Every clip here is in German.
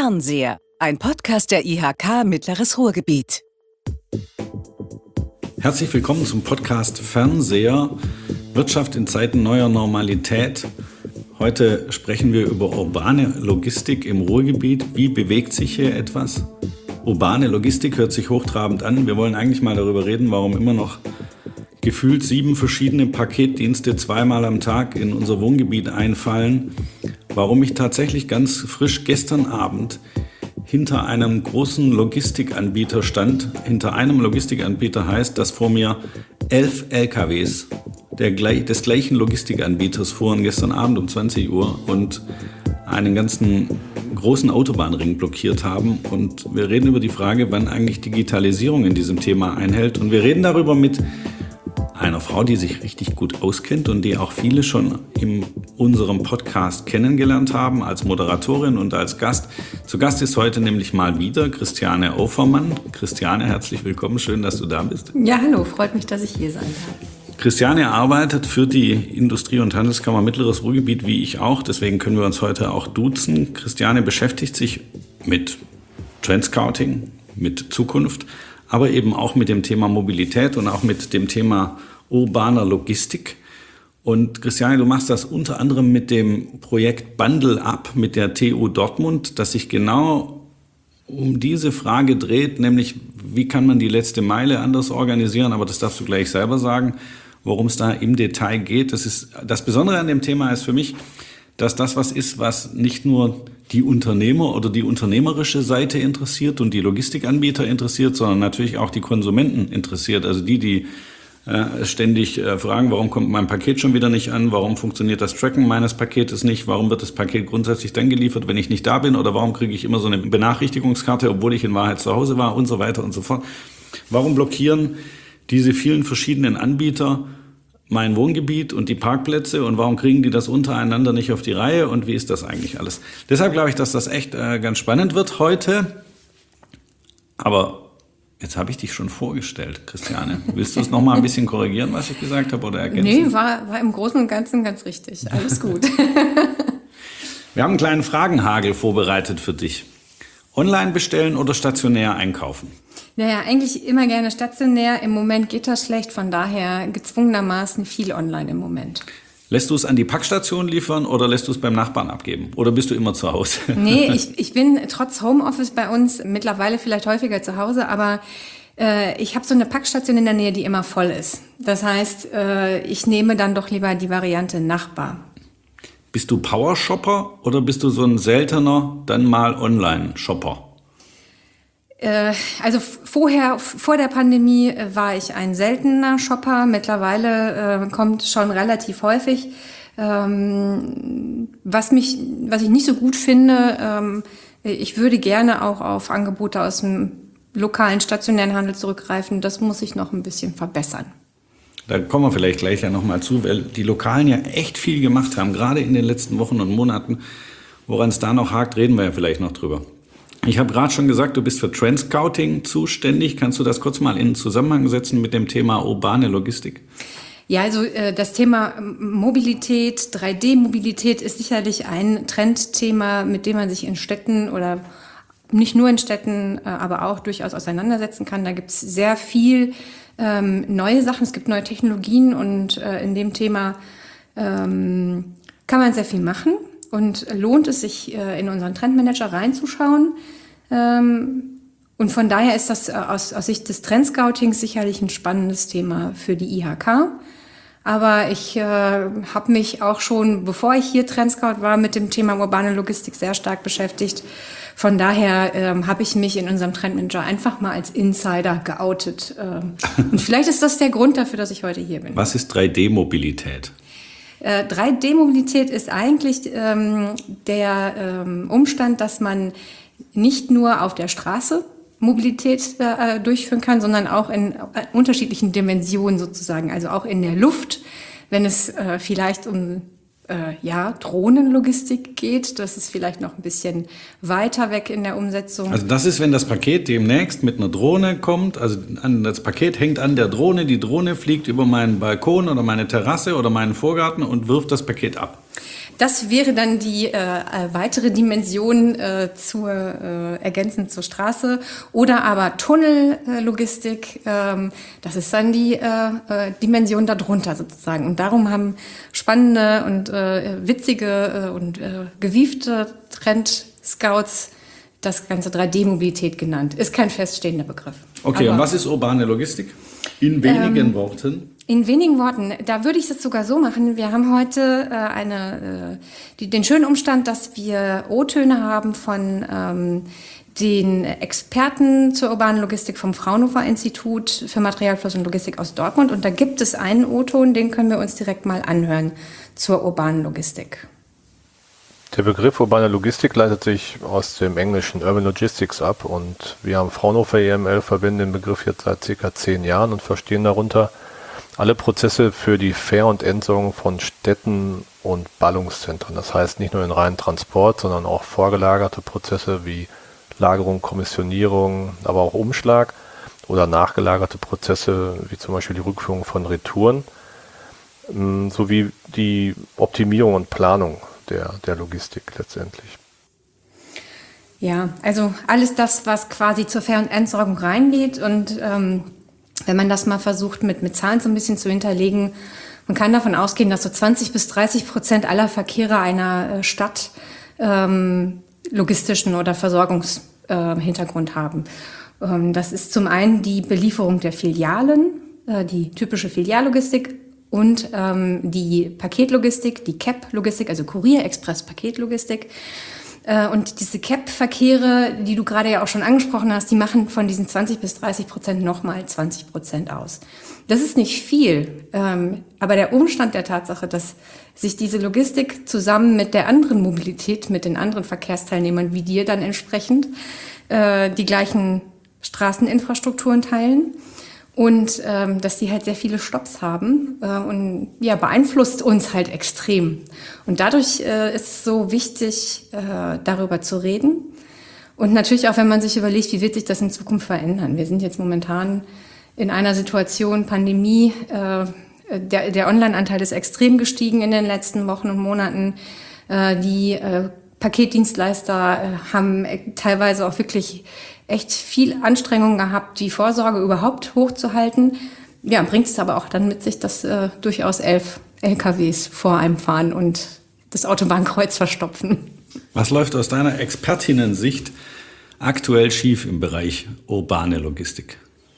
Fernseher, ein Podcast der IHK Mittleres Ruhrgebiet. Herzlich willkommen zum Podcast Fernseher, Wirtschaft in Zeiten neuer Normalität. Heute sprechen wir über urbane Logistik im Ruhrgebiet. Wie bewegt sich hier etwas? Urbane Logistik hört sich hochtrabend an. Wir wollen eigentlich mal darüber reden, warum immer noch gefühlt 7 verschiedene Paketdienste zweimal am Tag in unser Wohngebiet einfallen. Warum ich tatsächlich ganz frisch gestern Abend hinter einem großen Logistikanbieter stand. Hinter einem Logistikanbieter heißt, dass vor mir 11 LKWs des gleichen Logistikanbieters fuhren gestern Abend um 20 Uhr und einen ganzen großen Autobahnring blockiert haben. Und wir reden über die Frage, wann eigentlich Digitalisierung in diesem Thema einhält. Und wir reden darüber mit einer Frau, die sich richtig gut auskennt und die auch viele schon in unserem Podcast kennengelernt haben, als Moderatorin und als Gast. Zu Gast ist heute nämlich mal wieder Christiane Aufermann. Christiane, herzlich willkommen, schön, dass du da bist. Ja, hallo, freut mich, dass ich hier sein darf. Christiane arbeitet für die Industrie- und Handelskammer Mittleres Ruhrgebiet, wie ich auch. Deswegen können wir uns heute auch duzen. Christiane beschäftigt sich mit Trendscouting, mit Zukunft, aber eben auch mit dem Thema Mobilität und auch mit dem Thema urbaner Logistik. Und Christiane, du machst das unter anderem mit dem Projekt Bundle Up mit der TU Dortmund, das sich genau um diese Frage dreht, nämlich wie kann man die letzte Meile anders organisieren, aber das darfst du gleich selber sagen, worum es da im Detail geht. Das Besondere an dem Thema ist für mich, dass das was ist, was nicht nur die Unternehmer oder die unternehmerische Seite interessiert und die Logistikanbieter interessiert, sondern natürlich auch die Konsumenten interessiert. Also die ständig fragen, warum kommt mein Paket schon wieder nicht an, warum funktioniert das Tracken meines Paketes nicht, warum wird das Paket grundsätzlich dann geliefert, wenn ich nicht da bin oder warum kriege ich immer so eine Benachrichtigungskarte, obwohl ich in Wahrheit zu Hause war und so weiter und so fort. Warum blockieren diese vielen verschiedenen Anbieter mein Wohngebiet und die Parkplätze und warum kriegen die das untereinander nicht auf die Reihe und wie ist das eigentlich alles? Deshalb glaube ich, dass das echt ganz spannend wird heute. Aber jetzt habe ich dich schon vorgestellt, Christiane. Willst du es noch mal ein bisschen korrigieren, was ich gesagt habe oder ergänzen? Nee, war im Großen und Ganzen ganz richtig. Alles gut. Wir haben einen kleinen Fragenhagel vorbereitet für dich. Online bestellen oder stationär einkaufen? Naja, eigentlich immer gerne stationär. Im Moment geht das schlecht, von daher gezwungenermaßen viel online im Moment. Lässt du es an die Packstation liefern oder lässt du es beim Nachbarn abgeben? Oder bist du immer zu Hause? Nee, ich bin trotz Homeoffice bei uns mittlerweile vielleicht häufiger zu Hause, aber ich habe so eine Packstation in der Nähe, die immer voll ist. Das heißt, ich nehme dann doch lieber die Variante Nachbar. Bist du Power-Shopper oder bist du so ein seltener, dann mal Online-Shopper? Also vor der Pandemie war ich ein seltener Shopper. Mittlerweile kommt schon relativ häufig. Was ich nicht so gut finde, ich würde gerne auch auf Angebote aus dem lokalen stationären Handel zurückgreifen. Das muss ich noch ein bisschen verbessern. Da kommen wir vielleicht gleich ja nochmal zu, weil die Lokalen ja echt viel gemacht haben, gerade in den letzten Wochen und Monaten. Woran es da noch hakt, reden wir ja vielleicht noch drüber. Ich habe gerade schon gesagt, du bist für Trendscouting zuständig. Kannst du das kurz mal in Zusammenhang setzen mit dem Thema urbane Logistik? Ja, also das Thema Mobilität, 3D-Mobilität ist sicherlich ein Trendthema, mit dem man sich in Städten oder nicht nur in Städten, aber auch durchaus auseinandersetzen kann. Da gibt es sehr viel neue Sachen, es gibt neue Technologien und in dem Thema kann man sehr viel machen. Und lohnt es sich, in unseren Trendmanager reinzuschauen. Und von daher ist das aus Sicht des Trendscoutings sicherlich ein spannendes Thema für die IHK. Aber ich habe mich auch schon, bevor ich hier Trendscout war, mit dem Thema urbane Logistik sehr stark beschäftigt. Von daher habe ich mich in unserem Trendmanager einfach mal als Insider geoutet. Und vielleicht ist das der Grund dafür, dass ich heute hier bin. Was ist 3D-Mobilität? 3D-Mobilität ist eigentlich der Umstand, dass man nicht nur auf der Straße Mobilität durchführen kann, sondern auch in unterschiedlichen Dimensionen sozusagen, also auch in der Luft, wenn es vielleicht um Drohnenlogistik geht. Das ist vielleicht noch ein bisschen weiter weg in der Umsetzung. Also das ist, wenn das Paket demnächst mit einer Drohne kommt, also das Paket hängt an der Drohne, die Drohne fliegt über meinen Balkon oder meine Terrasse oder meinen Vorgarten und wirft das Paket ab. Das wäre dann die weitere Dimension ergänzend zur Straße. Oder aber Tunnellogistik, das ist dann die Dimension darunter sozusagen. Und darum haben spannende und witzige und gewiefte Trendscouts das ganze 3D-Mobilität genannt. Ist kein feststehender Begriff. Okay, aber und was ist urbane Logistik? In wenigen Worten? In wenigen Worten. Da würde ich es sogar so machen. Wir haben heute den schönen Umstand, dass wir O-Töne haben von den Experten zur urbanen Logistik vom Fraunhofer Institut für Materialfluss und Logistik aus Dortmund. Und da gibt es einen O-Ton, den können wir uns direkt mal anhören zur urbanen Logistik. Der Begriff urbane Logistik leitet sich aus dem englischen Urban Logistics ab und wir am Fraunhofer EML verwenden den Begriff jetzt seit ca. 10 Jahren und verstehen darunter alle Prozesse für die Ver- und Entsorgung von Städten und Ballungszentren. Das heißt nicht nur den reinen Transport, sondern auch vorgelagerte Prozesse wie Lagerung, Kommissionierung, aber auch Umschlag oder nachgelagerte Prozesse wie zum Beispiel die Rückführung von Retouren sowie die Optimierung und Planung der Logistik letztendlich. Ja, also alles das, was quasi zur Ver- und Entsorgung reingeht und wenn man das mal versucht mit Zahlen so ein bisschen zu hinterlegen, man kann davon ausgehen, dass so 20-30% aller Verkehre einer Stadt logistischen oder Versorgungshintergrund haben. Das ist zum einen die Belieferung der Filialen, die typische Filiallogistik, und die Paketlogistik, die CEP-Logistik, also Kurier-Express-Paketlogistik. Und diese CEP-Verkehre, die du gerade ja auch schon angesprochen hast, die machen von diesen 20-30% nochmal 20% aus. Das ist nicht viel, aber der Umstand der Tatsache, dass sich diese Logistik zusammen mit der anderen Mobilität, mit den anderen Verkehrsteilnehmern wie dir dann entsprechend die gleichen Straßeninfrastrukturen teilen, und dass die halt sehr viele Stopps haben und ja, beeinflusst uns halt extrem. Und dadurch ist es so wichtig, darüber zu reden. Und natürlich auch, wenn man sich überlegt, wie wird sich das in Zukunft verändern. Wir sind jetzt momentan in einer Situation, Pandemie, der Online-Anteil ist extrem gestiegen in den letzten Wochen und Monaten. Die Paketdienstleister haben teilweise auch wirklich echt viel Anstrengung gehabt, die Vorsorge überhaupt hochzuhalten. Ja, bringt es aber auch dann mit sich, dass durchaus 11 LKWs vor einem fahren und das Autobahnkreuz verstopfen. Was läuft aus deiner Expertinnen-Sicht aktuell schief im Bereich urbane Logistik?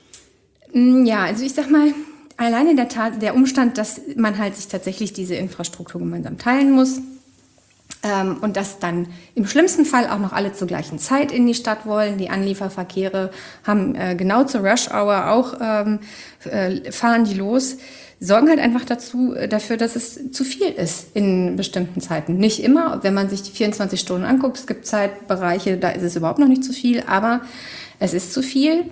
Ja, also ich sag mal, alleine der Umstand, dass man halt sich tatsächlich diese Infrastruktur gemeinsam teilen muss, und dass dann im schlimmsten Fall auch noch alle zur gleichen Zeit in die Stadt wollen. Die Anlieferverkehre haben genau zur Rush-Hour auch fahren die los, sorgen halt einfach dafür, dass es zu viel ist in bestimmten Zeiten. Nicht immer, wenn man sich die 24 Stunden anguckt, es gibt Zeitbereiche, da ist es überhaupt noch nicht zu viel, aber es ist zu viel.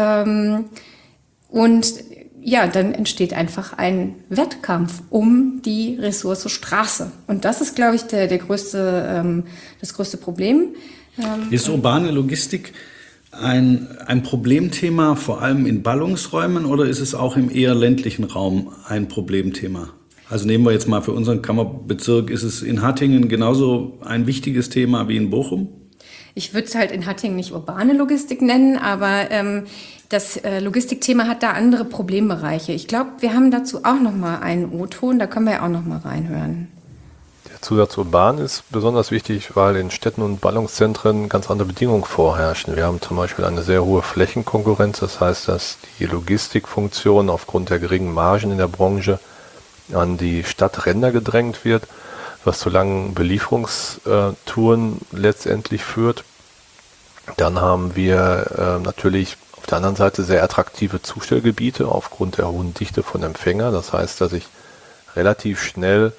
Und ja, dann entsteht einfach ein Wettkampf um die Ressource Straße. Und das ist, glaube ich, das größte Problem. Ist urbane Logistik ein Problemthema, vor allem in Ballungsräumen, oder ist es auch im eher ländlichen Raum ein Problemthema? Also nehmen wir jetzt mal für unseren Kammerbezirk, ist es in Hattingen genauso ein wichtiges Thema wie in Bochum? Ich würde es halt in Hattingen nicht urbane Logistik nennen, aber das Logistikthema hat da andere Problembereiche. Ich glaube, wir haben dazu auch noch mal einen O-Ton, da können wir ja auch noch mal reinhören. Der Zusatz urban ist besonders wichtig, weil in Städten und Ballungszentren ganz andere Bedingungen vorherrschen. Wir haben zum Beispiel eine sehr hohe Flächenkonkurrenz, das heißt, dass die Logistikfunktion aufgrund der geringen Margen in der Branche an die Stadtränder gedrängt wird, was zu langen Belieferungstouren letztendlich führt. Dann haben wir natürlich auf der anderen Seite sehr attraktive Zustellgebiete aufgrund der hohen Dichte von Empfängern. Das heißt, dass ich relativ schnell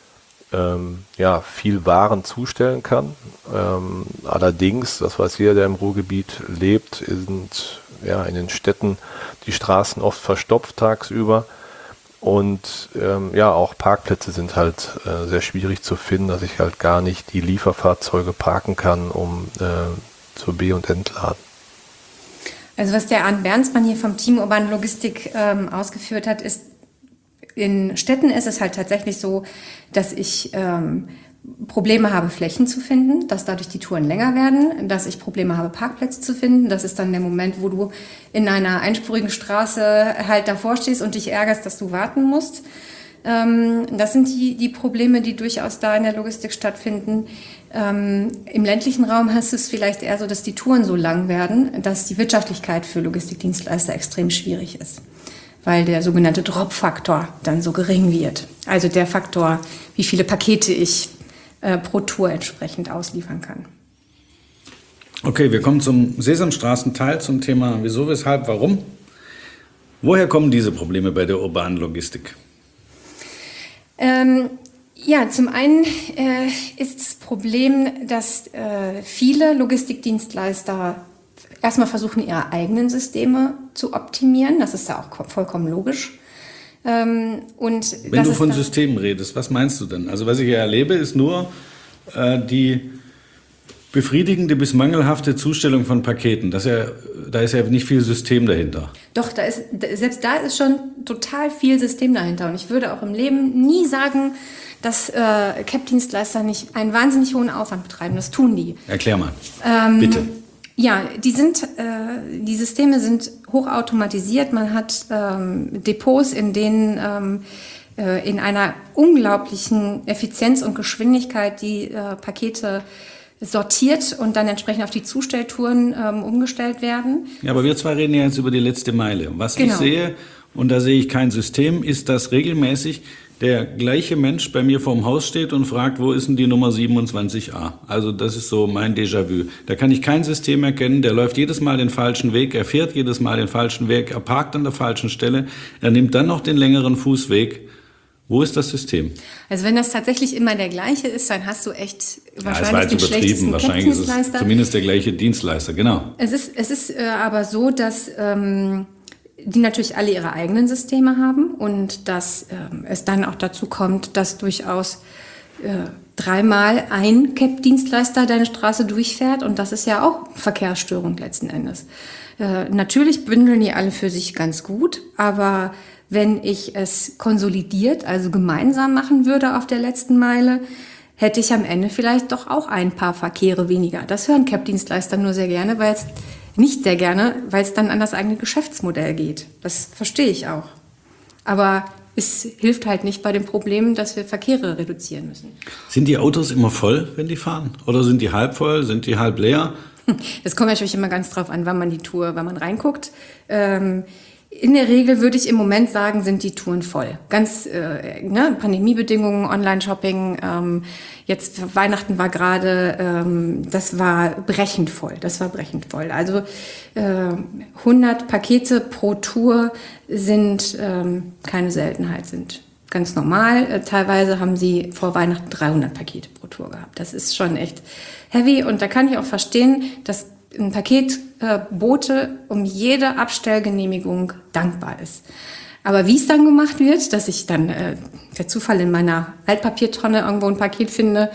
viel Waren zustellen kann. Allerdings, das weiß jeder, der im Ruhrgebiet lebt, sind in den Städten die Straßen oft verstopft tagsüber. Und auch Parkplätze sind halt sehr schwierig zu finden, dass ich halt gar nicht die Lieferfahrzeuge parken kann, um zur B- und Entladen. Also was der Arndt Bernsmann hier vom Team Urbane Logistik ausgeführt hat, ist In Städten ist es halt tatsächlich so, dass ich Probleme habe, Flächen zu finden, dass dadurch die Touren länger werden, dass ich Probleme habe, Parkplätze zu finden. Das ist dann der Moment, wo du in einer einspurigen Straße halt davor stehst und dich ärgerst, dass du warten musst. Das sind die Probleme, die durchaus da in der Logistik stattfinden. Im ländlichen Raum hast du es vielleicht eher so, dass die Touren so lang werden, dass die Wirtschaftlichkeit für Logistikdienstleister extrem schwierig ist, weil der sogenannte Drop-Faktor dann so gering wird. Also der Faktor, wie viele Pakete ich pro Tour entsprechend ausliefern kann. Okay, wir kommen zum Sesamstraßen-Teil, zum Thema wieso, weshalb, warum. Woher kommen diese Probleme bei der urbanen Logistik? Ja, zum einen ist das Problem, dass viele Logistikdienstleister erstmal versuchen, ihre eigenen Systeme zu optimieren. Das ist ja auch vollkommen logisch. Und wenn du von Systemen redest, was meinst du denn? Also was ich ja erlebe, ist nur die befriedigende bis mangelhafte Zustellung von Paketen. Da ist ja nicht viel System dahinter. Doch, selbst da ist schon total viel System dahinter. Und ich würde auch im Leben nie sagen, dass CAP-Dienstleister nicht einen wahnsinnig hohen Aufwand betreiben. Das tun die. Erklär mal, bitte. Ja, die Systeme sind hochautomatisiert. Man hat Depots, in denen in einer unglaublichen Effizienz und Geschwindigkeit die Pakete sortiert und dann entsprechend auf die Zustelltouren umgestellt werden. Ja, aber wir zwei reden ja jetzt über die letzte Meile. Was ich sehe, und da sehe ich kein System, ist, dass regelmäßig der gleiche Mensch bei mir vorm Haus steht und fragt, wo ist denn die Nummer 27a? Also das ist so mein Déjà-vu. Da kann ich kein System erkennen, der läuft jedes Mal den falschen Weg, er fährt jedes Mal den falschen Weg, er parkt an der falschen Stelle, er nimmt dann noch den längeren Fußweg. Wo ist das System? Also wenn das tatsächlich immer der gleiche ist, dann hast du echt wahrscheinlich den übertrieben. schlechtesten Wahrscheinlich ist es zumindest der gleiche Dienstleister, genau. Es ist aber so, dass die natürlich alle ihre eigenen Systeme haben und dass es dann auch dazu kommt, dass durchaus dreimal ein CAP-Dienstleister deine Straße durchfährt und das ist ja auch Verkehrsstörung letzten Endes. Natürlich bündeln die alle für sich ganz gut, aber wenn ich es konsolidiert, also gemeinsam machen würde auf der letzten Meile, hätte ich am Ende vielleicht doch auch ein paar Verkehre weniger. Das hören CAP-Dienstleister nur sehr gerne, weil es dann an das eigene Geschäftsmodell geht. Das verstehe ich auch. Aber es hilft halt nicht bei dem Problem, dass wir Verkehre reduzieren müssen. Sind die Autos immer voll, wenn die fahren? Oder sind die halb voll, sind die halb leer? Das kommt natürlich immer ganz drauf an, wann man reinguckt. In der Regel würde ich im Moment sagen, sind die Touren voll. Ganz Pandemiebedingungen, Online-Shopping, jetzt Weihnachten war gerade, das war brechend voll. Also 100 Pakete pro Tour sind keine Seltenheit, sind ganz normal. Teilweise haben sie vor Weihnachten 300 Pakete pro Tour gehabt. Das ist schon echt heavy und da kann ich auch verstehen, dass ein Paketbote um jede Abstellgenehmigung dankbar ist. Aber wie es dann gemacht wird, dass ich dann der Zufall in meiner Altpapiertonne irgendwo ein Paket finde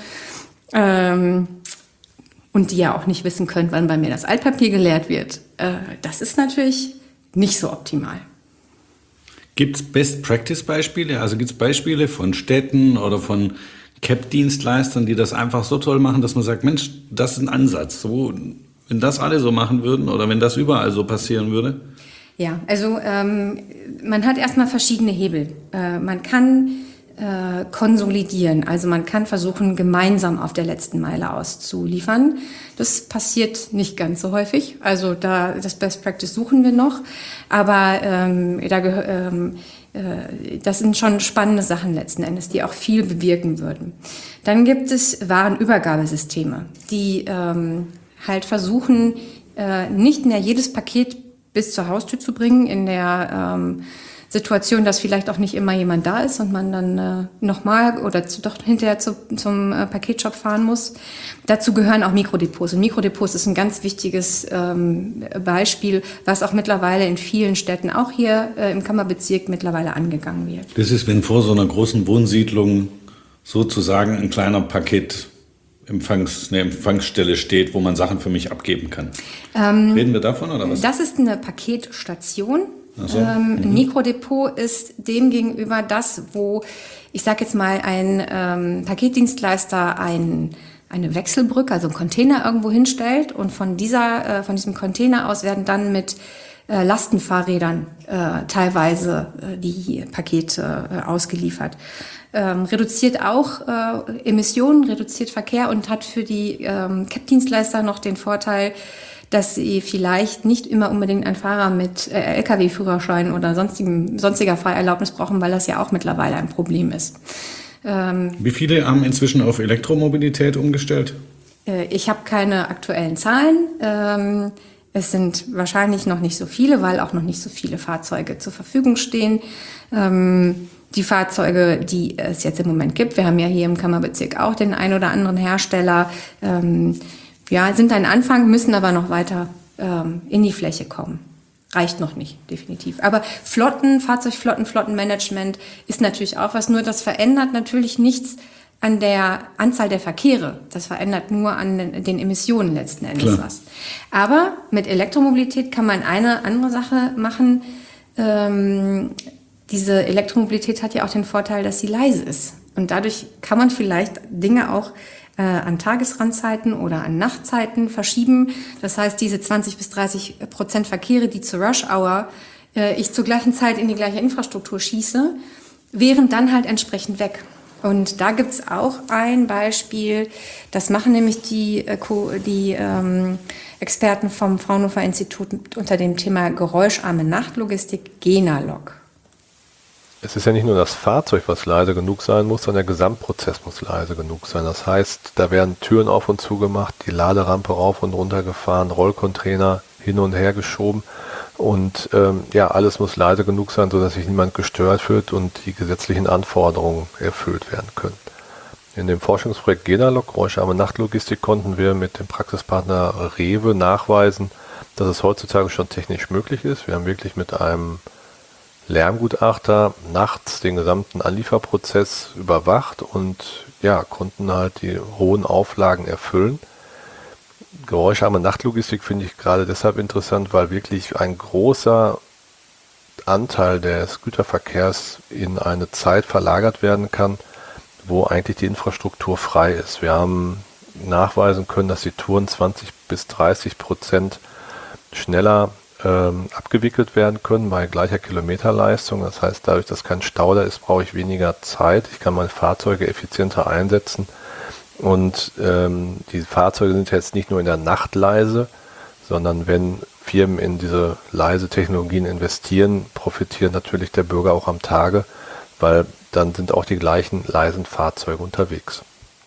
und die ja auch nicht wissen können, wann bei mir das Altpapier geleert wird, das ist natürlich nicht so optimal. Gibt es Best-Practice-Beispiele? Also gibt es Beispiele von Städten oder von CAP-Dienstleistern, die das einfach so toll machen, dass man sagt, Mensch, das ist ein Ansatz. So, wenn das alle so machen würden oder wenn das überall so passieren würde? Ja, also man hat erstmal verschiedene Hebel. Man kann konsolidieren, also man kann versuchen, gemeinsam auf der letzten Meile auszuliefern. Das passiert nicht ganz so häufig, also das Best Practice suchen wir noch, aber das sind schon spannende Sachen letzten Endes, die auch viel bewirken würden. Dann gibt es Warenübergabesysteme, die halt versuchen, nicht mehr jedes Paket bis zur Haustür zu bringen, in der Situation, dass vielleicht auch nicht immer jemand da ist und man dann nochmal oder doch hinterher zum Paketshop fahren muss. Dazu gehören auch Mikrodepots. Und Mikrodepots ist ein ganz wichtiges Beispiel, was auch mittlerweile in vielen Städten, auch hier im Kammerbezirk, mittlerweile angegangen wird. Das ist, wenn vor so einer großen Wohnsiedlung sozusagen ein kleiner eine Empfangsstelle steht, wo man Sachen für mich abgeben kann. Reden wir davon oder was? Das ist eine Paketstation. So. Ein Mikrodepot ist demgegenüber das, wo, ich sage jetzt mal, ein Paketdienstleister eine Wechselbrücke, also einen Container irgendwo hinstellt und von diesem Container aus werden dann mit Lastenfahrrädern teilweise die Pakete ausgeliefert. Reduziert auch Emissionen, reduziert Verkehr und hat für die CAP-Dienstleister noch den Vorteil, dass sie vielleicht nicht immer unbedingt einen Fahrer mit Lkw-Führerschein oder sonstiger Fahrerlaubnis brauchen, weil das ja auch mittlerweile ein Problem ist. Wie viele haben inzwischen auf Elektromobilität umgestellt? Ich habe keine aktuellen Zahlen. Es sind wahrscheinlich noch nicht so viele, weil auch noch nicht so viele Fahrzeuge zur Verfügung stehen. Die Fahrzeuge, die es jetzt im Moment gibt, wir haben ja hier im Kammerbezirk auch den ein oder anderen Hersteller, sind ein Anfang, müssen aber noch weiter in die Fläche kommen. Reicht noch nicht, definitiv. Aber Flottenmanagement ist natürlich auch was, nur das verändert natürlich nichts an der Anzahl der Verkehre. Das verändert nur an den Emissionen letzten Endes was. Aber mit Elektromobilität kann man eine andere Sache machen. Diese Elektromobilität hat ja auch den Vorteil, dass sie leise ist. Und dadurch kann man vielleicht Dinge auch an Tagesrandzeiten oder an Nachtzeiten verschieben. Das heißt, diese 20-30% Verkehre, die zur Rush-Hour ich zur gleichen Zeit in die gleiche Infrastruktur schieße, wären dann halt entsprechend weg. Und da gibt's auch ein Beispiel, das machen nämlich die Experten vom Fraunhofer Institut unter dem Thema geräuscharme Nachtlogistik, Genalog. Es ist ja nicht nur das Fahrzeug, was leise genug sein muss, sondern der Gesamtprozess muss leise genug sein. Das heißt, da werden Türen auf und zu gemacht, die Laderampe rauf und runter gefahren, Rollcontainer hin und her geschoben und alles muss leise genug sein, sodass sich niemand gestört fühlt und die gesetzlichen Anforderungen erfüllt werden können. In dem Forschungsprojekt Genalog, geräuscharme Nachtlogistik, konnten wir mit dem Praxispartner Rewe nachweisen, dass es heutzutage schon technisch möglich ist. Wir haben wirklich mit einem Lärmgutachter nachts den gesamten Anlieferprozess überwacht und konnten halt die hohen Auflagen erfüllen. Geräuscharme Nachtlogistik finde ich gerade deshalb interessant, weil wirklich ein großer Anteil des Güterverkehrs in eine Zeit verlagert werden kann, wo eigentlich die Infrastruktur frei ist. Wir haben nachweisen können, dass die Touren 20-30% schneller abgewickelt werden können bei gleicher Kilometerleistung. Das heißt, dadurch, dass kein Stau da ist, brauche ich weniger Zeit. Ich kann meine Fahrzeuge effizienter einsetzen. Und die Fahrzeuge sind jetzt nicht nur in der Nacht leise, sondern wenn Firmen in diese leise Technologien investieren, profitiert natürlich der Bürger auch am Tage, weil dann sind auch die gleichen leisen Fahrzeuge unterwegs.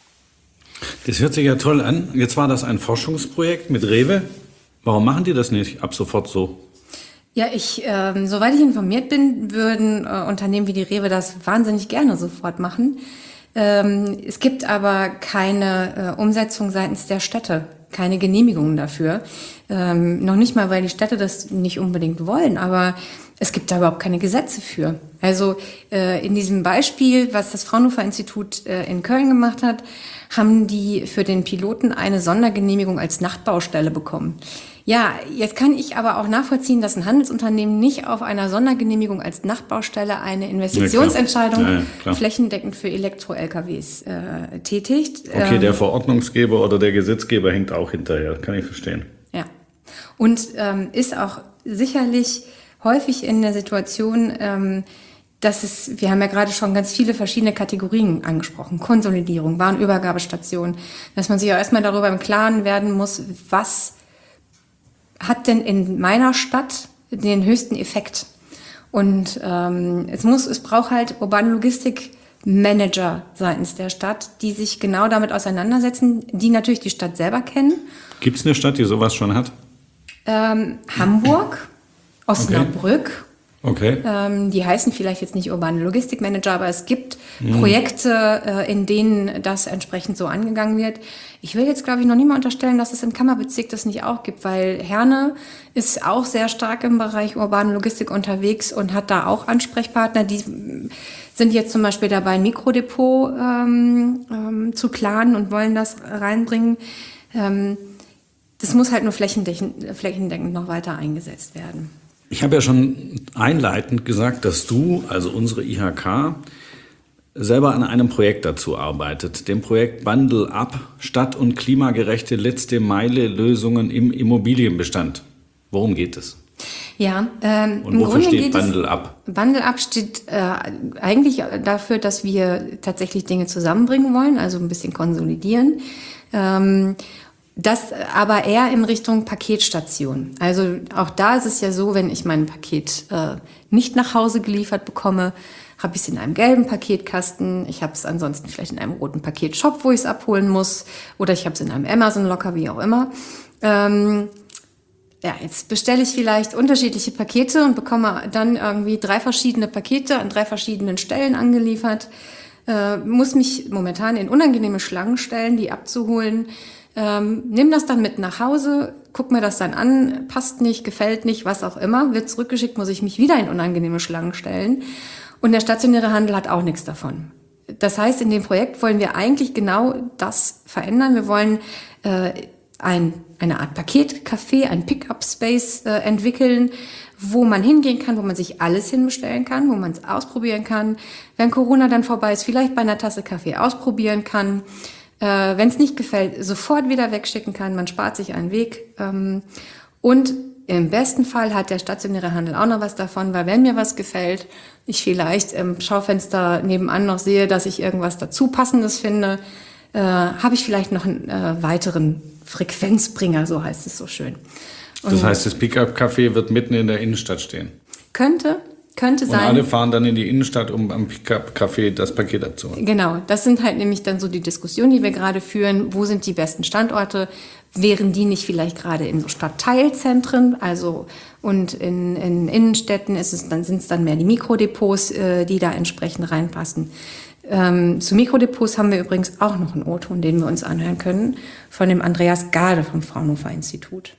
Das hört sich ja toll an. Jetzt war das ein Forschungsprojekt mit Rewe. Warum machen die das nicht ab sofort so? Ja, soweit ich informiert bin, würden Unternehmen wie die Rewe das wahnsinnig gerne sofort machen. Es gibt aber keine Umsetzung seitens der Städte, keine Genehmigungen dafür. Noch nicht mal, weil die Städte das nicht unbedingt wollen, aber es gibt da überhaupt keine Gesetze für. Also in diesem Beispiel, was das Fraunhofer Institut in Köln gemacht hat, haben die für den Piloten eine Sondergenehmigung als Nachtbaustelle bekommen. Ja, jetzt kann ich aber auch nachvollziehen, dass ein Handelsunternehmen nicht auf einer Sondergenehmigung als Nachtbaustelle eine Investitionsentscheidung flächendeckend für Elektro-LKWs tätigt. Okay, der Verordnungsgeber oder der Gesetzgeber hängt auch hinterher, kann ich verstehen. Ja, und ist auch sicherlich häufig in der Situation, wir haben ja gerade schon ganz viele verschiedene Kategorien angesprochen, Konsolidierung, Warenübergabestation, dass man sich auch erstmal darüber im Klaren werden muss, was hat denn in meiner Stadt den höchsten Effekt? Und es braucht halt urbane Logistikmanager seitens der Stadt, die sich genau damit auseinandersetzen, die natürlich die Stadt selber kennen. Gibt es eine Stadt, die sowas schon hat? Hamburg, Osnabrück. Okay. Die heißen vielleicht jetzt nicht urbane Logistikmanager, aber es gibt Projekte, in denen das entsprechend so angegangen wird. Ich will jetzt, glaube ich, noch nie mal unterstellen, dass es im Kammerbezirk das nicht auch gibt, weil Herne ist auch sehr stark im Bereich urbane Logistik unterwegs und hat da auch Ansprechpartner. Die sind jetzt zum Beispiel dabei, ein Mikrodepot zu planen und wollen das reinbringen. Das muss halt nur flächendeckend noch weiter eingesetzt werden. Ich habe ja schon einleitend gesagt, dass du, also unsere IHK, selber an einem Projekt dazu arbeitet, dem Projekt Bundle Up, stadt- und klimagerechte letzte Meile Lösungen im Immobilienbestand. Worum geht es? Ja, Und wofür steht Bundle Up? Bundle Up steht eigentlich dafür, dass wir tatsächlich Dinge zusammenbringen wollen, also ein bisschen konsolidieren. Das aber eher in Richtung Paketstation. Also auch da ist es ja so, wenn ich mein Paket nicht nach Hause geliefert bekomme, habe ich es in einem gelben Paketkasten. Ich habe es ansonsten vielleicht in einem roten Paketshop, wo ich es abholen muss. Oder ich habe es in einem Amazon-Locker, wie auch immer. Ja, jetzt bestelle ich vielleicht unterschiedliche Pakete und bekomme dann irgendwie 3 verschiedene Pakete an 3 verschiedenen Stellen angeliefert. Muss mich momentan in unangenehme Schlangen stellen, die abzuholen. Nimm das dann mit nach Hause, guck mir das dann an, passt nicht, gefällt nicht, was auch immer, wird zurückgeschickt, muss ich mich wieder in unangenehme Schlangen stellen. Und der stationäre Handel hat auch nichts davon. Das heißt, in dem Projekt wollen wir eigentlich genau das verändern. Wir wollen eine Art Paketcafé, ein Pickup-Space entwickeln, wo man hingehen kann, wo man sich alles hinbestellen kann, wo man es ausprobieren kann. Wenn Corona dann vorbei ist, vielleicht bei einer Tasse Kaffee ausprobieren kann. Wenn es nicht gefällt, sofort wieder wegschicken kann. Man spart sich einen Weg. Und im besten Fall hat der stationäre Handel auch noch was davon, weil wenn mir was gefällt, ich vielleicht im Schaufenster nebenan noch sehe, dass ich irgendwas dazu Passendes finde, habe ich vielleicht noch einen weiteren Frequenzbringer, so heißt es so schön. Und Das heißt, das Pickup-Café wird mitten in der Innenstadt stehen. Könnte Und sein. alle fahren dann in die Innenstadt, um am Pickup-Café das Paket abzuholen. Genau, das sind halt nämlich dann so die Diskussionen, die wir gerade führen. Wo sind die besten Standorte? Wären die nicht vielleicht gerade in so Stadtteilzentren? Also und in Innenstädten sind es dann mehr die Mikrodepots, die da entsprechend reinpassen. Zu Mikrodepots haben wir übrigens auch noch einen O-Ton, den wir uns anhören können, von dem Andreas Gade vom Fraunhofer Institut.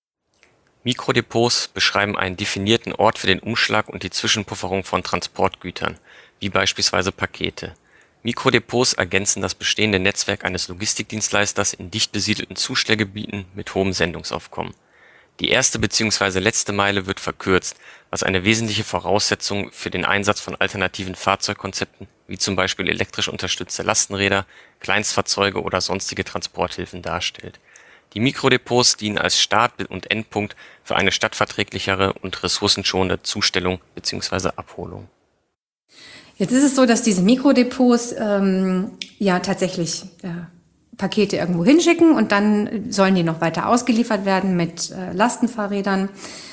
Mikrodepots beschreiben einen definierten Ort für den Umschlag und die Zwischenpufferung von Transportgütern, wie beispielsweise Pakete. Mikrodepots ergänzen das bestehende Netzwerk eines Logistikdienstleisters in dicht besiedelten Zustellgebieten mit hohem Sendungsaufkommen. Die erste bzw. letzte Meile wird verkürzt, was eine wesentliche Voraussetzung für den Einsatz von alternativen Fahrzeugkonzepten, wie zum Beispiel elektrisch unterstützte Lastenräder, Kleinstfahrzeuge oder sonstige Transporthilfen darstellt. Die Mikrodepots dienen als Start- und Endpunkt für eine stadtverträglichere und ressourcenschonende Zustellung bzw. Abholung. Jetzt ist es so, dass diese Mikrodepots ja tatsächlich Pakete irgendwo hinschicken und dann sollen die noch weiter ausgeliefert werden mit Lastenfahrrädern.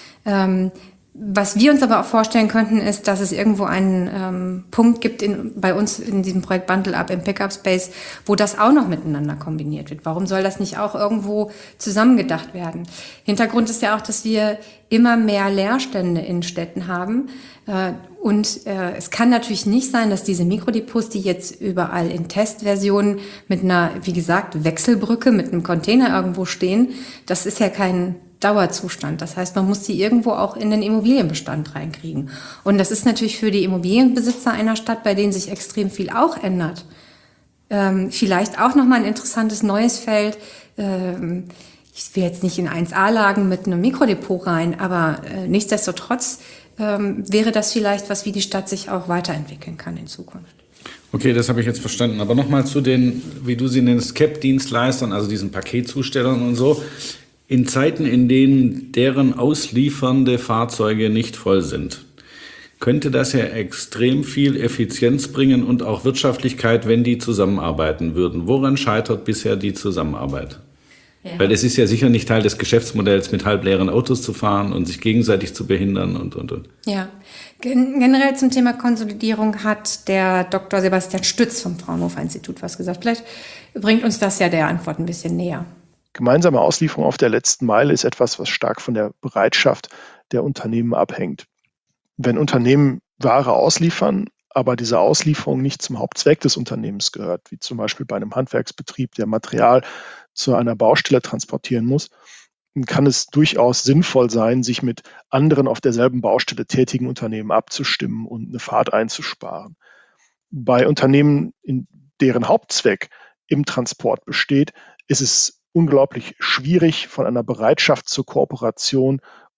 Was wir uns aber auch vorstellen könnten, ist, dass es irgendwo einen Punkt gibt bei uns in diesem Projekt Bundle Up im Pickup Space, wo das auch noch miteinander kombiniert wird. Warum soll das nicht auch irgendwo zusammengedacht werden? Hintergrund ist ja auch, dass wir immer mehr Leerstände in Städten haben. Und es kann natürlich nicht sein, dass diese Mikrodepots, die jetzt überall in Testversionen mit einer, wie gesagt, Wechselbrücke, mit einem Container irgendwo stehen, das ist ja kein Dauerzustand. Das heißt, man muss die irgendwo auch in den Immobilienbestand reinkriegen. Und das ist natürlich für die Immobilienbesitzer einer Stadt, bei denen sich extrem viel auch ändert, vielleicht auch nochmal ein interessantes neues Feld. Ich will jetzt nicht in 1A-Lagen mit einem Mikrodepot rein, aber nichtsdestotrotz wäre das vielleicht was, wie die Stadt sich auch weiterentwickeln kann in Zukunft. Okay, das habe ich jetzt verstanden. Aber nochmal zu den, wie du sie nennst, CAP-Dienstleistern, also diesen Paketzustellern und so. In Zeiten, in denen deren ausliefernde Fahrzeuge nicht voll sind, könnte das ja extrem viel Effizienz bringen und auch Wirtschaftlichkeit, wenn die zusammenarbeiten würden. Woran scheitert bisher die Zusammenarbeit? Ja. Weil es ist ja sicher nicht Teil des Geschäftsmodells, mit halbleeren Autos zu fahren und sich gegenseitig zu behindern und. Ja, generell zum Thema Konsolidierung hat der Dr. Sebastian Stütz vom Fraunhofer Institut was gesagt. Vielleicht bringt uns das ja der Antwort ein bisschen näher. Gemeinsame Auslieferung auf der letzten Meile ist etwas, was stark von der Bereitschaft der Unternehmen abhängt. Wenn Unternehmen Ware ausliefern, aber diese Auslieferung nicht zum Hauptzweck des Unternehmens gehört, wie zum Beispiel bei einem Handwerksbetrieb, der Material zu einer Baustelle transportieren muss, dann kann es durchaus sinnvoll sein, sich mit anderen auf derselben Baustelle tätigen Unternehmen abzustimmen und eine Fahrt einzusparen. Bei Unternehmen, in deren Hauptzweck im Transport besteht, ist es unglaublich schwierig, von einer Bereitschaft zur Kooperation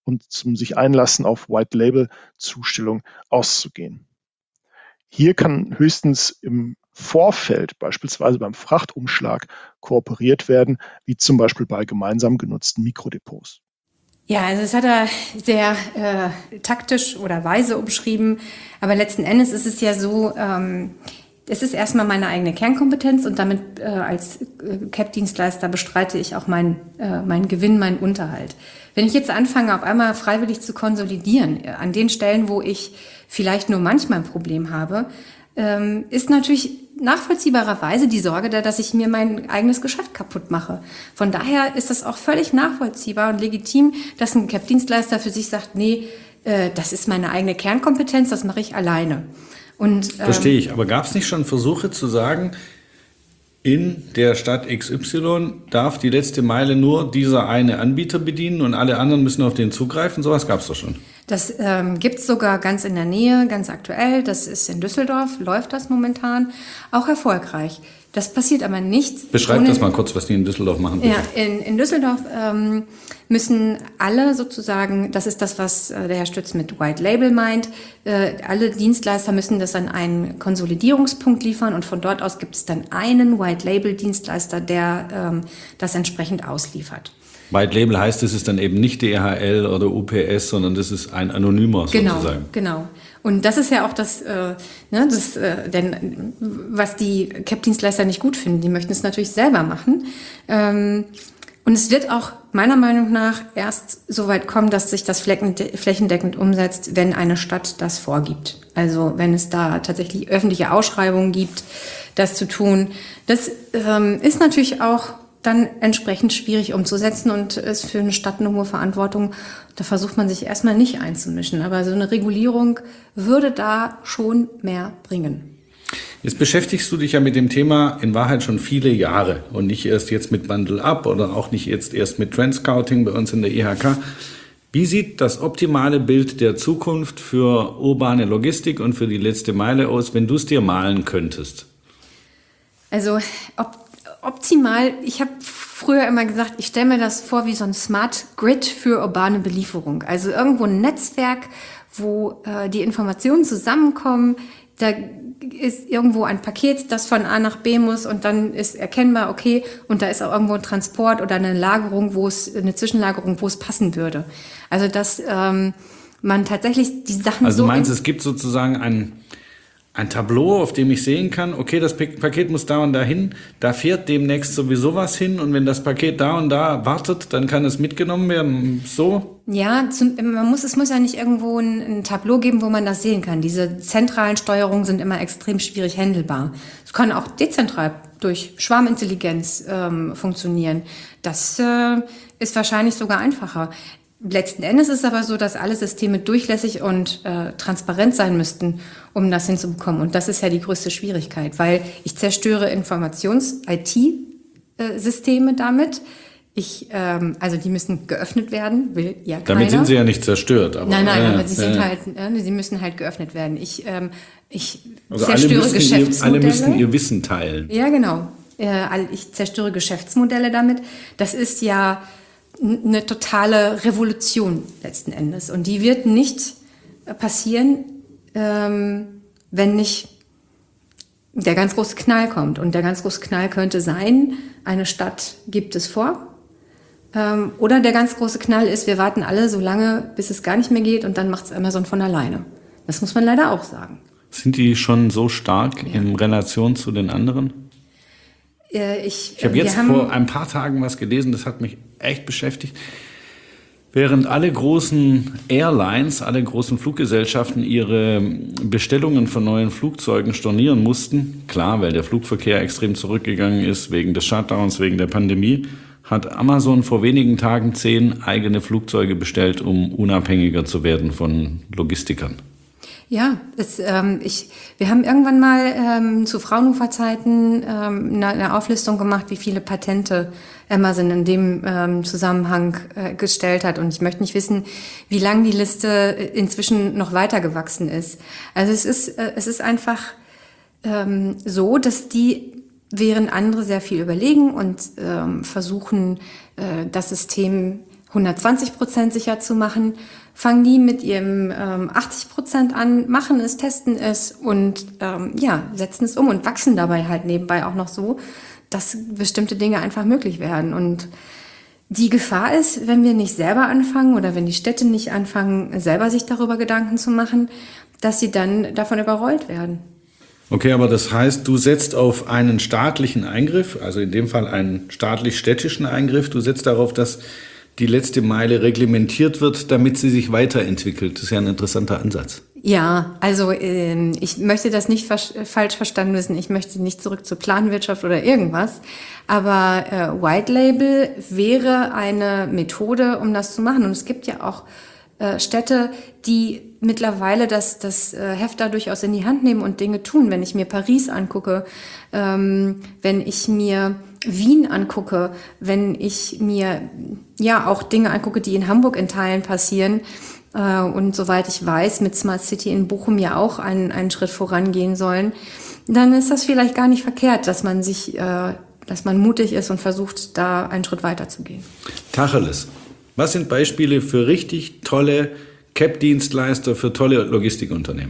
und zum sich einlassen auf White-Label-Zustellung auszugehen. Hier kann höchstens im Vorfeld, beispielsweise beim Frachtumschlag, kooperiert werden, wie zum Beispiel bei gemeinsam genutzten Mikrodepots. Ja, also das hat er sehr taktisch oder weise umschrieben, aber letzten Endes ist es ja so, es ist erstmal meine eigene Kernkompetenz und damit als CAP-Dienstleister bestreite ich auch meinen Gewinn, meinen Unterhalt. Wenn ich jetzt anfange, auf einmal freiwillig zu konsolidieren, an den Stellen, wo ich vielleicht nur manchmal ein Problem habe, ist natürlich nachvollziehbarerweise die Sorge da, dass ich mir mein eigenes Geschäft kaputt mache. Von daher ist das auch völlig nachvollziehbar und legitim, dass ein CAP-Dienstleister für sich sagt, nee, das ist meine eigene Kernkompetenz, das mache ich alleine. Und, verstehe ich, aber gab es nicht schon Versuche zu sagen, in der Stadt XY darf die letzte Meile nur dieser eine Anbieter bedienen und alle anderen müssen auf den zugreifen? Sowas gab es doch schon. Das gibt es sogar ganz in der Nähe, ganz aktuell. Das ist in Düsseldorf, läuft das momentan, auch erfolgreich. Das passiert aber nicht. Beschreib das mal kurz, was die in Düsseldorf machen. Bitte. Ja, in Düsseldorf müssen alle sozusagen, das ist das, was der Herr Stütz mit White Label meint, alle Dienstleister müssen das an einen Konsolidierungspunkt liefern und von dort aus gibt es dann einen White Label Dienstleister, der das entsprechend ausliefert. White Label heißt, es ist dann eben nicht DHL oder UPS, sondern das ist ein Anonymer sozusagen. Genau. Und das ist ja auch denn was die CAP-Dienstleister nicht gut finden. Die möchten es natürlich selber machen. Und es wird auch meiner Meinung nach erst so weit kommen, dass sich das flächendeckend umsetzt, wenn eine Stadt das vorgibt. Also wenn es da tatsächlich öffentliche Ausschreibungen gibt, das zu tun. Das ist natürlich auch dann entsprechend schwierig umzusetzen und ist für eine Stadt eine hohe Verantwortung. Da versucht man sich erstmal nicht einzumischen. Aber so eine Regulierung würde da schon mehr bringen. Jetzt beschäftigst du dich ja mit dem Thema in Wahrheit schon viele Jahre und nicht erst jetzt mit Bundle Up oder auch nicht jetzt erst mit Trend Scouting bei uns in der IHK. Wie sieht das optimale Bild der Zukunft für urbane Logistik und für die letzte Meile aus, wenn du es dir malen könntest? Also optimal, ich habe früher immer gesagt, ich stelle mir das vor wie so ein Smart Grid für urbane Belieferung. Also irgendwo ein Netzwerk, wo die Informationen zusammenkommen. Da ist irgendwo ein Paket, das von A nach B muss und dann ist erkennbar, okay, und da ist auch irgendwo ein Transport oder eine Lagerung, eine Zwischenlagerung, wo es passen würde. Also dass man tatsächlich die Sachen also du meinst, es gibt sozusagen ein Tableau, auf dem ich sehen kann, okay, das Paket muss da und da hin, da fährt demnächst sowieso was hin und wenn das Paket da und da wartet, dann kann es mitgenommen werden, so? Ja, es muss ja nicht irgendwo ein Tableau geben, wo man das sehen kann. Diese zentralen Steuerungen sind immer extrem schwierig handelbar. Es kann auch dezentral durch Schwarmintelligenz funktionieren. Das ist wahrscheinlich sogar einfacher. Letzten Endes ist es aber so, dass alle Systeme durchlässig und transparent sein müssten, um das hinzubekommen. Und das ist ja die größte Schwierigkeit, weil ich zerstöre Informations-IT-Systeme damit. Also die müssen geöffnet werden, will ja keiner. Damit sind sie ja nicht zerstört. Aber, nein, aber sie müssen halt geöffnet werden. Ich also zerstöre Geschäftsmodelle. Alle müssen ihr Wissen teilen. Ja, genau. Ich zerstöre Geschäftsmodelle damit. Das ist ja eine totale Revolution letzten Endes. Und die wird nicht passieren, wenn nicht der ganz große Knall kommt. Und der ganz große Knall könnte sein, eine Stadt gibt es vor. Oder der ganz große Knall ist, wir warten alle so lange, bis es gar nicht mehr geht und dann macht es Amazon von alleine. Das muss man leider auch sagen. Sind die schon so stark in Relation zu den anderen? Ich habe jetzt vor ein paar Tagen was gelesen, das hat mich echt beschäftigt. Während alle großen Airlines, alle großen Fluggesellschaften ihre Bestellungen von neuen Flugzeugen stornieren mussten, klar, weil der Flugverkehr extrem zurückgegangen ist, wegen des Shutdowns, wegen der Pandemie, hat Amazon vor wenigen Tagen 10 eigene Flugzeuge bestellt, um unabhängiger zu werden von Logistikern. Ja, wir haben irgendwann mal zu Fraunhofer-Zeiten eine Auflistung gemacht, wie viele Patente Amazon in dem Zusammenhang gestellt hat. Und ich möchte nicht wissen, wie lang die Liste inzwischen noch weiter gewachsen ist. Also es ist einfach so, dass die, während andere sehr viel überlegen und versuchen, das System 120% sicher zu machen, fangen die mit ihrem 80% an, machen es, testen es und setzen es um und wachsen dabei halt nebenbei auch noch so, dass bestimmte Dinge einfach möglich werden. Und die Gefahr ist, wenn wir nicht selber anfangen oder wenn die Städte nicht anfangen, selber sich darüber Gedanken zu machen, dass sie dann davon überrollt werden. Okay, aber das heißt, du setzt auf einen staatlichen Eingriff, also in dem Fall einen staatlich-städtischen Eingriff. Du setzt darauf, dass die letzte Meile reglementiert wird, damit sie sich weiterentwickelt. Das ist ja ein interessanter Ansatz. Ja, also ich möchte das nicht falsch verstanden wissen. Ich möchte nicht zurück zur Planwirtschaft oder irgendwas. Aber White Label wäre eine Methode, um das zu machen. Und es gibt ja auch Städte, die mittlerweile das Heft da durchaus in die Hand nehmen und Dinge tun. Wenn ich mir Paris angucke, wenn ich mir Wien angucke, wenn ich mir auch Dinge angucke, die in Hamburg in Teilen passieren, und soweit ich weiß, mit Smart City in Bochum ja auch einen Schritt vorangehen sollen, dann ist das vielleicht gar nicht verkehrt, dass man mutig ist und versucht, da einen Schritt weiter zu gehen. Tacheles. Was sind Beispiele für richtig tolle CAP-Dienstleister, für tolle Logistikunternehmen?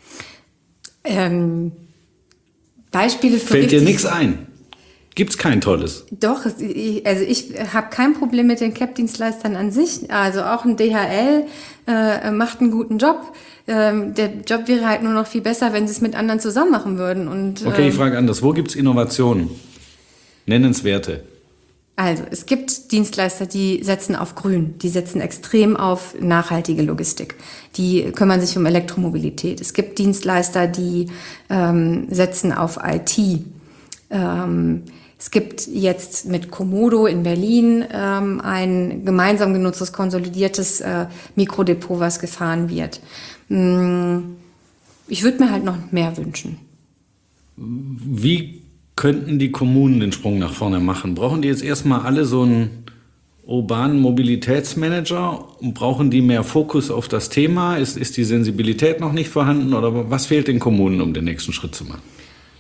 Beispiele für Fällt dir nichts ein? Gibt's kein tolles? Doch, ich habe kein Problem mit den CAP-Dienstleistern an sich. Also auch ein DHL macht einen guten Job. Der Job wäre halt nur noch viel besser, wenn sie es mit anderen zusammen machen würden. Und, okay, ich frage anders. Wo gibt's Innovationen? Nennenswerte. Also, es gibt Dienstleister, die setzen auf Grün. Die setzen extrem auf nachhaltige Logistik. Die kümmern sich um Elektromobilität. Es gibt Dienstleister, die setzen auf IT. Es gibt jetzt mit Komodo in Berlin ein gemeinsam genutztes, konsolidiertes Mikrodepot, was gefahren wird. Ich würde mir halt noch mehr wünschen. Wie könnten die Kommunen den Sprung nach vorne machen? Brauchen die jetzt erstmal alle so einen urbanen Mobilitätsmanager? Brauchen die mehr Fokus auf das Thema? Ist die Sensibilität noch nicht vorhanden? Oder was fehlt den Kommunen, um den nächsten Schritt zu machen?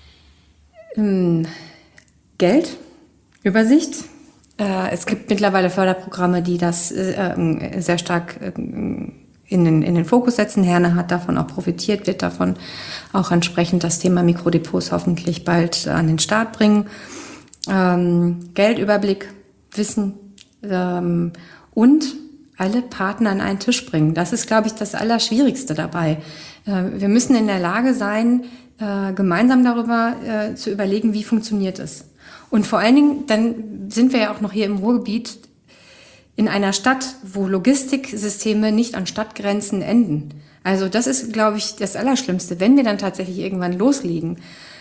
Geld, Übersicht. Es gibt mittlerweile Förderprogramme, die das sehr stark in den Fokus setzen. Herne hat davon auch profitiert, wird davon auch entsprechend das Thema Mikrodepots hoffentlich bald an den Start bringen. Geldüberblick, Wissen und alle Partner an einen Tisch bringen. Das ist, glaube ich, das Allerschwierigste dabei. Wir müssen in der Lage sein, gemeinsam darüber zu überlegen, wie funktioniert es. Und vor allen Dingen, dann sind wir ja auch noch hier im Ruhrgebiet in einer Stadt, wo Logistiksysteme nicht an Stadtgrenzen enden. Also das ist, glaube ich, das Allerschlimmste, wenn wir dann tatsächlich irgendwann loslegen.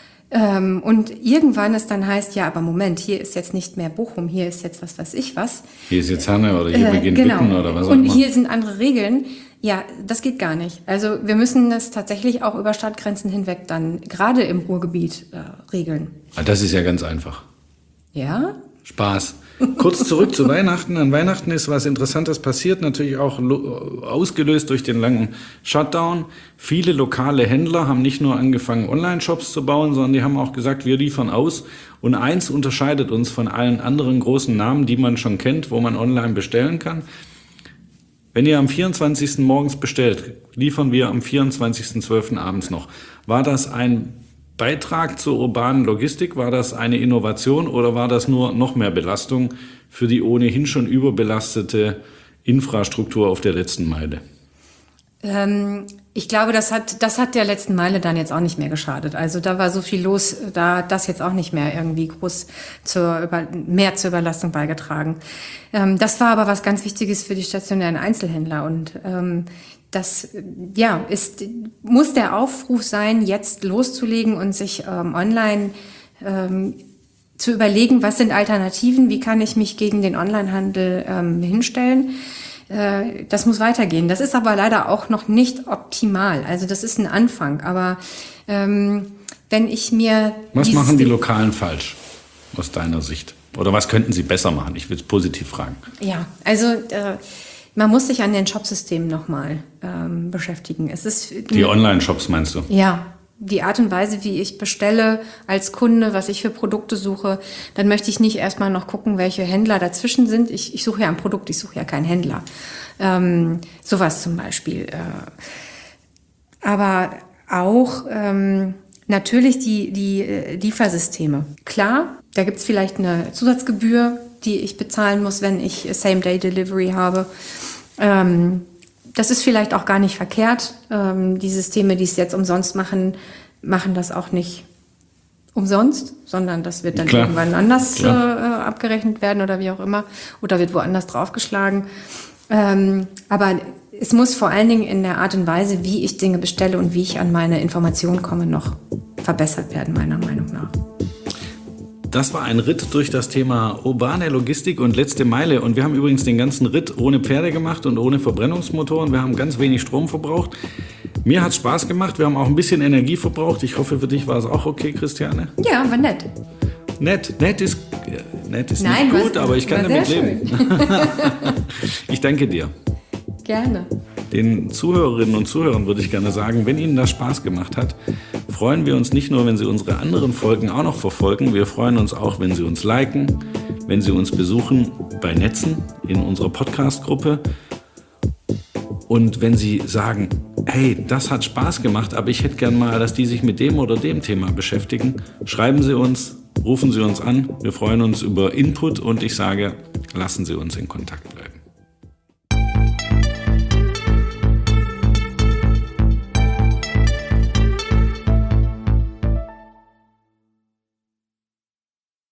Und irgendwann es dann heißt, ja, aber Moment, hier ist jetzt nicht mehr Bochum, hier ist jetzt was weiß ich was. Hier ist jetzt Hanne oder hier beginnt genau. Witten oder was auch Und immer. hier sind andere Regeln. Ja, das geht gar nicht. Also wir müssen das tatsächlich auch über Stadtgrenzen hinweg dann gerade im Ruhrgebiet regeln. Das ist ja ganz einfach. Ja? Spaß. Kurz zurück zu Weihnachten. An Weihnachten ist was Interessantes passiert, natürlich auch ausgelöst durch den langen Shutdown. Viele lokale Händler haben nicht nur angefangen, Online-Shops zu bauen, sondern die haben auch gesagt, wir liefern aus. Und eins unterscheidet uns von allen anderen großen Namen, die man schon kennt, wo man online bestellen kann. Wenn ihr am 24. morgens bestellt, liefern wir am 24.12. abends noch. War das ein Beitrag zur urbanen Logistik? War das eine Innovation oder war das nur noch mehr Belastung für die ohnehin schon überbelastete Infrastruktur auf der letzten Meile? Ich glaube, das hat der letzten Meile dann jetzt auch nicht mehr geschadet. Also da war so viel los, da hat das jetzt auch nicht mehr irgendwie groß mehr zur Überlastung beigetragen. Das war aber was ganz Wichtiges für die stationären Einzelhändler und das muss der Aufruf sein, jetzt loszulegen und sich online zu überlegen, was sind Alternativen, wie kann ich mich gegen den Onlinehandel hinstellen. Das muss weitergehen. Das ist aber leider auch noch nicht optimal. Also das ist ein Anfang. Aber wenn ich mir... Was machen die Lokalen falsch aus deiner Sicht? Oder was könnten sie besser machen? Ich will es positiv fragen. Ja, also man muss sich an den Shopsystemen nochmal beschäftigen. Es ist die Online-Shops meinst du? Ja, die Art und Weise, wie ich bestelle als Kunde, was ich für Produkte suche, dann möchte ich nicht erstmal noch gucken, welche Händler dazwischen sind. Ich suche ja ein Produkt, ich suche ja keinen Händler. Sowas zum Beispiel. Aber auch natürlich die Liefersysteme. Klar, da gibt es vielleicht eine Zusatzgebühr, die ich bezahlen muss, wenn ich Same-Day-Delivery habe. Das ist vielleicht auch gar nicht verkehrt. Die Systeme, die es jetzt umsonst machen, machen das auch nicht umsonst, sondern das wird dann irgendwann anders abgerechnet werden oder wie auch immer. Oder wird woanders draufgeschlagen. Aber es muss vor allen Dingen in der Art und Weise, wie ich Dinge bestelle und wie ich an meine Informationen komme, noch verbessert werden, meiner Meinung nach. Das war ein Ritt durch das Thema urbane Logistik und letzte Meile. Und wir haben übrigens den ganzen Ritt ohne Pferde gemacht und ohne Verbrennungsmotoren. Wir haben ganz wenig Strom verbraucht. Mir hat es Spaß gemacht. Wir haben auch ein bisschen Energie verbraucht. Ich hoffe, für dich war es auch okay, Christiane. Ja, war nett. Nett ist nicht gut, aber ich kann damit leben. Ich danke dir. Gerne. Den Zuhörerinnen und Zuhörern würde ich gerne sagen, wenn Ihnen das Spaß gemacht hat, freuen wir uns nicht nur, wenn Sie unsere anderen Folgen auch noch verfolgen, wir freuen uns auch, wenn Sie uns liken, wenn Sie uns besuchen bei Netzen in unserer Podcast-Gruppe und wenn Sie sagen, hey, das hat Spaß gemacht, aber ich hätte gern mal, dass die sich mit dem oder dem Thema beschäftigen, schreiben Sie uns, rufen Sie uns an, wir freuen uns über Input und ich sage, lassen Sie uns in Kontakt bleiben.